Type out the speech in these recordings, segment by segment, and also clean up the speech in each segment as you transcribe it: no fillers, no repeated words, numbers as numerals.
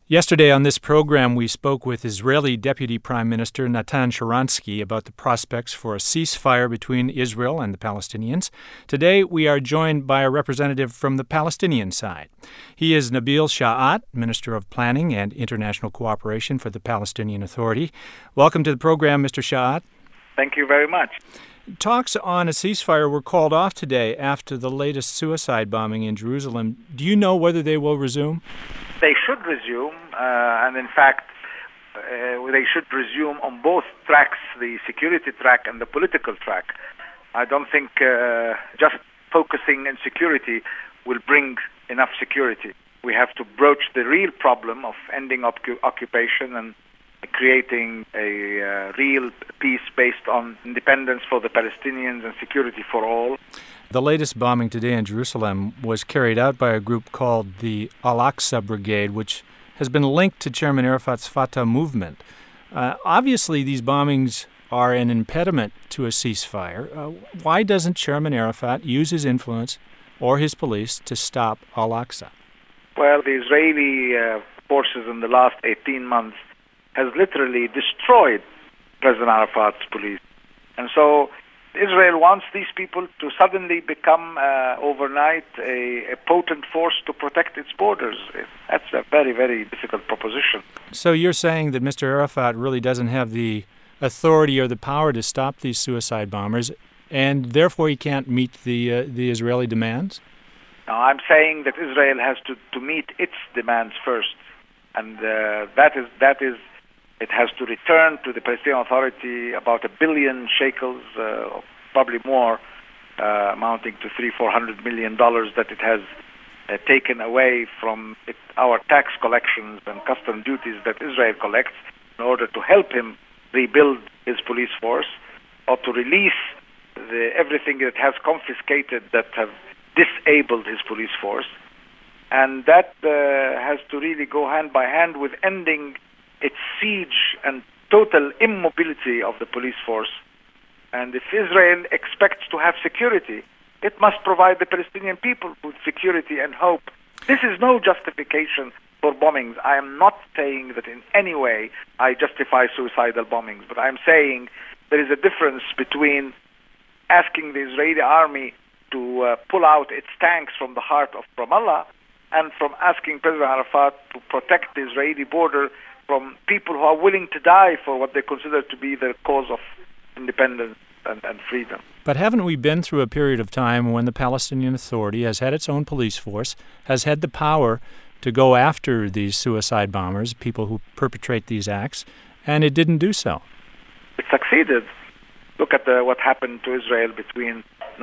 Yesterday on this program, we spoke with Israeli Deputy Prime Minister Natan Sharansky about the prospects for a ceasefire between Israel and the Palestinians. Today, we are joined by a representative from the Palestinian side. He is Nabil Sha'at, Minister of Planning and International Cooperation for the Palestinian Authority. Welcome to the program, Mr. Sha'at. Thank you very much. Talks on a ceasefire were called off today after the latest suicide bombing in Jerusalem. Do you know whether they will resume? They should resume, and in fact, they should resume on both tracks, the security track and the political track. I don't think just focusing on security will bring enough security. We have to broach the real problem of ending occupation and creating a real peace based on independence for the Palestinians and security for all. The latest bombing today in Jerusalem was carried out by a group called the Al-Aqsa Brigade, which has been linked to Chairman Arafat's Fatah movement. Obviously, these bombings are an impediment to a ceasefire. Why doesn't Chairman Arafat use his influence or his police to stop Al-Aqsa? Well, the Israeli forces in the last 18 months has literally destroyed President Arafat's police. And so Israel wants these people to suddenly become overnight a potent force to protect its borders. That's a very, very difficult proposition. So you're saying that Mr. Arafat really doesn't have the authority or the power to stop these suicide bombers, and therefore he can't meet the Israeli demands? No, I'm saying that Israel has to meet its demands first, and that is it has to return to the Palestinian Authority about $1 billion shekels, probably more, amounting to $300-400 million that it has taken away from our tax collections and custom duties that Israel collects in order to help him rebuild his police force, or to release everything that has confiscated that have disabled his police force. And that has to really go hand by hand with ending its siege and total immobility of the police force. And if Israel expects to have security, it must provide the Palestinian people with security and hope. This is no justification for bombings. I am not saying that in any way I justify suicidal bombings, but I'm saying there is a difference between asking the Israeli army to pull out its tanks from the heart of Ramallah and from asking President Arafat to protect the Israeli border from people who are willing to die for what they consider to be their cause of independence and freedom. But haven't we been through a period of time when the Palestinian Authority has had its own police force, has had the power to go after these suicide bombers, people who perpetrate these acts, and it didn't do so? It succeeded. Look at what happened to Israel between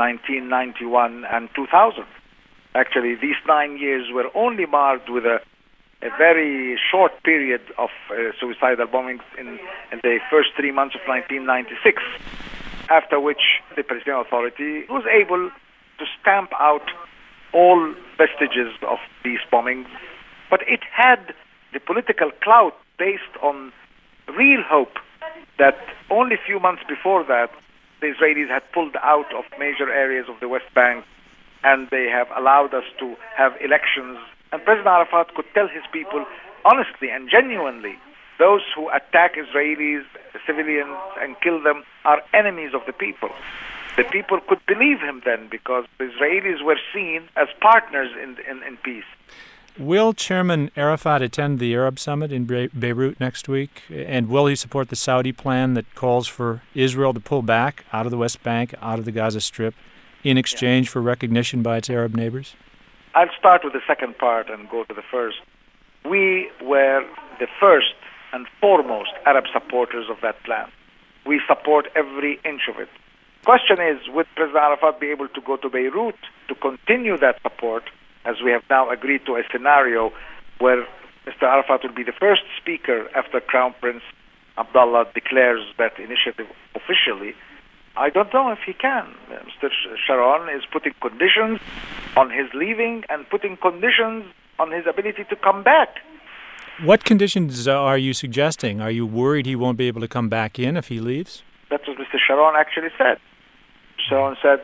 1991 and 2000. Actually, these 9 years were only marred with a very short period of suicidal bombings in the first 3 months of 1996, after which the Palestinian Authority was able to stamp out all vestiges of these bombings. But it had the political clout based on real hope that only a few months before that, the Israelis had pulled out of major areas of the West Bank, and they have allowed us to have elections. And President Arafat could tell his people honestly and genuinely, those who attack Israelis, civilians, and kill them are enemies of the people. The people could believe him then because the Israelis were seen as partners in peace. Will Chairman Arafat attend the Arab Summit in Beirut next week? And will he support the Saudi plan that calls for Israel to pull back out of the West Bank, out of the Gaza Strip, in exchange for recognition by its Arab neighbors? I'll start with the second part and go to the first. We were the first and foremost Arab supporters of that plan. We support every inch of it. Question is, would President Arafat be able to go to Beirut to continue that support, as we have now agreed to a scenario where Mr. Arafat will be the first speaker after Crown Prince Abdullah declares that initiative officially? I don't know if he can. Mr. Sharon is putting conditions on his leaving and putting conditions on his ability to come back. What conditions are you suggesting? Are you worried he won't be able to come back in if he leaves? That's what Mr. Sharon actually said. Sharon said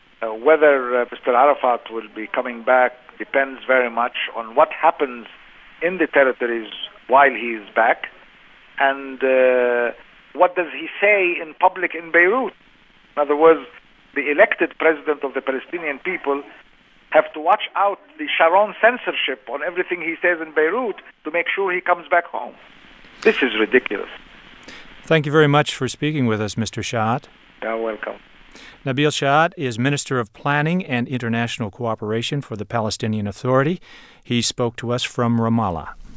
whether Mr. Arafat will be coming back depends very much on what happens in the territories while he is back? And what does he say in public in Beirut? In other words, the elected president of the Palestinian people have to watch out the Sharon censorship on everything he says in Beirut to make sure he comes back home. This is ridiculous. Thank you very much for speaking with us, Mr. Shahat. You're welcome. Nabil Shahat is Minister of Planning and International Cooperation for the Palestinian Authority. He spoke to us from Ramallah.